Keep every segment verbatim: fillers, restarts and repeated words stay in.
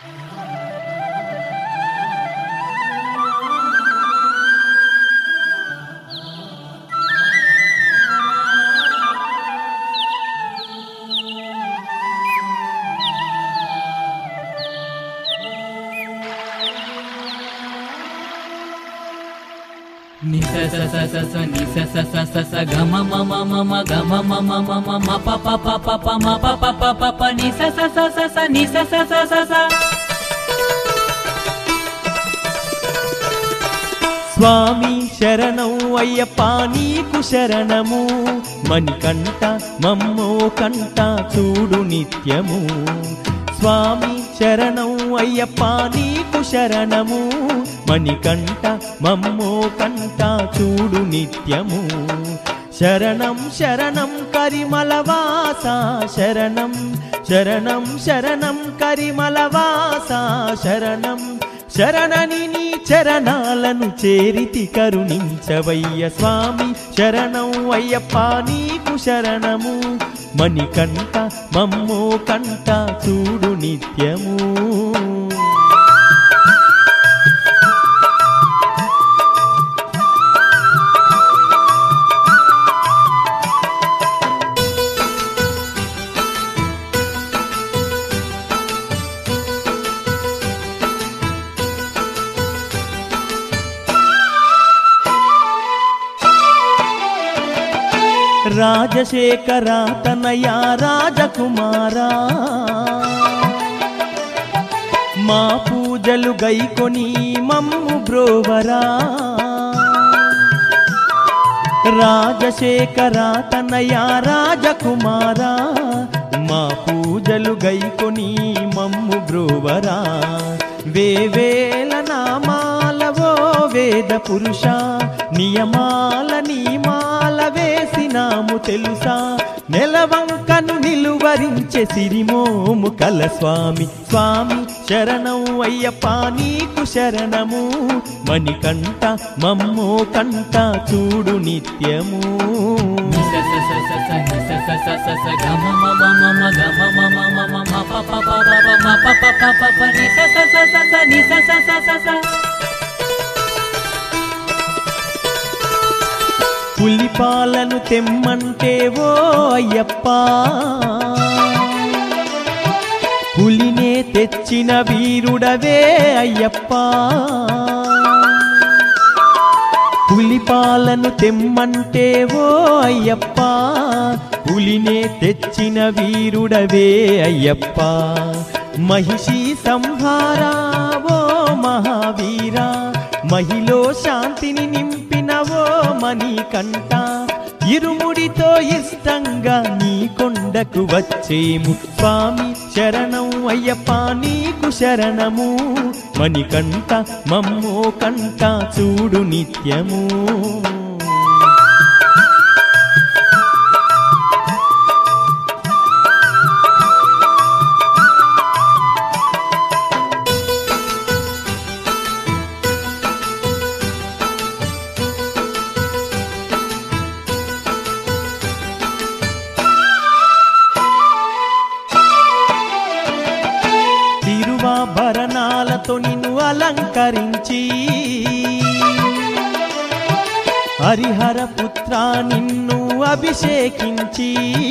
ni sa sa sa sa sa ni sa sa sa sa sa ga ma ma ma ma ma ga ma ma ma ma ma ma pa pa pa pa pa ma pa pa pa pa pa ni sa sa sa sa sa ni sa sa sa sa sa స్వామి శరణం అయ్యప్ప నీకు శరణము మణికంఠ మమ్మో కంఠ చూడు నిత్యము స్వామి శరణం అయ్యప్ప నీకు శరణము మణికంఠ మమ్మో కంఠ చూడు నిత్యము శరణం శరణం కరిమలవాస శరణం శరణం శరణం కరిమలవాస శరణం శరణని నీ చరణాలను చేరితి కరుణించవయ్య స్వామి శరణం అయ్యప్ప నీకు శరణము మణికంఠ మమ్మో కంఠ చూడు నిత్యము రాజశేఖర తనయ రాజకుమారా మా పూజలు గైకొని మమ్ము బ్రోవరా రాజశేఖర తనయ రాజకుమారా మా పూజలు గైకొని మమ్ము బ్రోవరా వేవేల నామాలవో వేద పురుష నియమాల నీమాల వేసినాము తెలుసా నెలవంకను నిలువరించే సిరిమోము కల స్వామి స్వామి శరణం అయ్యప్ప నీకు శరణము మణికంఠ మమ్మో కంఠ చూడు నిత్యము ni sa sa sa sa sa ni sa sa sa sa sa ga ma ma ma ma ma ga ma ma ma ma ma ma pa pa pa pa pa ma pa pa pa pa pa ni sa sa sa sa sa ni sa sa sa sa sa పులిపాలను తెమ్మంటే ఓ అయ్యప్ప పులినే తెచ్చిన వీరుడవే అయ్యప్ప పులిపాలను తెమ్మంటే ఓ అయ్యప్ప పులినే తెచ్చిన వీరుడవే అయ్యప్ప మహిషి సంహారా ఓ మహావీరా మహిలో శాంతిని నింపినవో మణికంఠ ఇరుముడితో ఇష్టంగా నీ కొండకు వచ్చేము స్వామి శరణం అయ్యప్ప నీకు శరణము మణికంఠ మమ్మో కంఠ చూడు నిత్యము భరణాలతో నిన్ను అలంకరించి హరిహర పుత్ర నిన్ను అభిషేకించి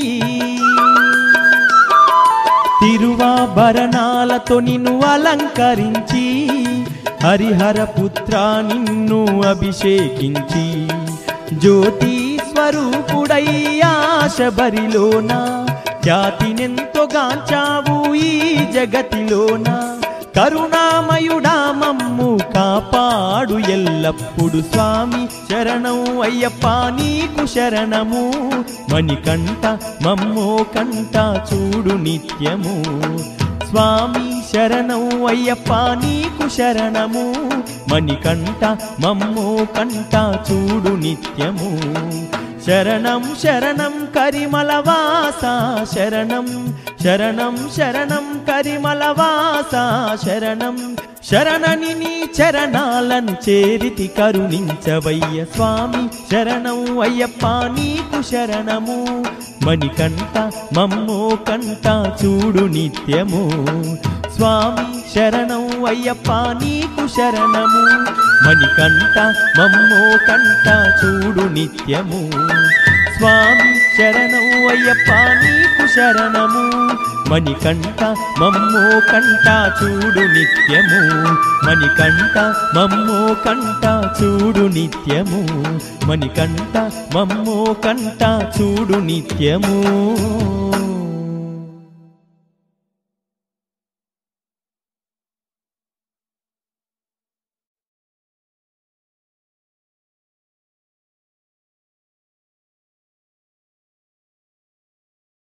తిరువాభరణాలతో నిన్ను అలంకరించి హరిహర పుత్ర నిన్ను అభిషేకించి జ్యోతి స్వరూపుడై ఆశబరిలోన ఖ్యాతినెంతో గాంచావు ఈ జగతిలోన కరుణామయుడా మమ్ము కాపాడు ఎల్లప్పుడు స్వామి శరణం అయ్యప్ప నీకు శరణము మణికంఠ మమ్మో కంఠ చూడు నిత్యము స్వామి శరణం అయ్యప్ప నీకు శరణము మణికంఠ మమ్మో కంఠ చూడు నిత్యము శరణం శరణం కరిమలవాస శరణం శరణం శరణం కరిమలవాస శరణం శరణని నీ చరణాలను చేరితి కరుణించవయ్య స్వామి శరణం అయ్యప్ప నీకు శరణము మణికంఠ మమ్మో కంఠ చూడు నిత్యము స్వామి శరణం అయ్యప్ప నీకు శరణము మణికంఠ మమ్మో కంఠ చూడు నిత్యము స్వామి శరణం అయ్యప్ప నీకు శరణము మణికంఠ మమ్మో కంఠ చూడు నిత్యము మణికంఠ మమ్మో కంఠ చూడు నిత్యము మణికంఠ మమ్మో కంఠ చూడు నిత్యము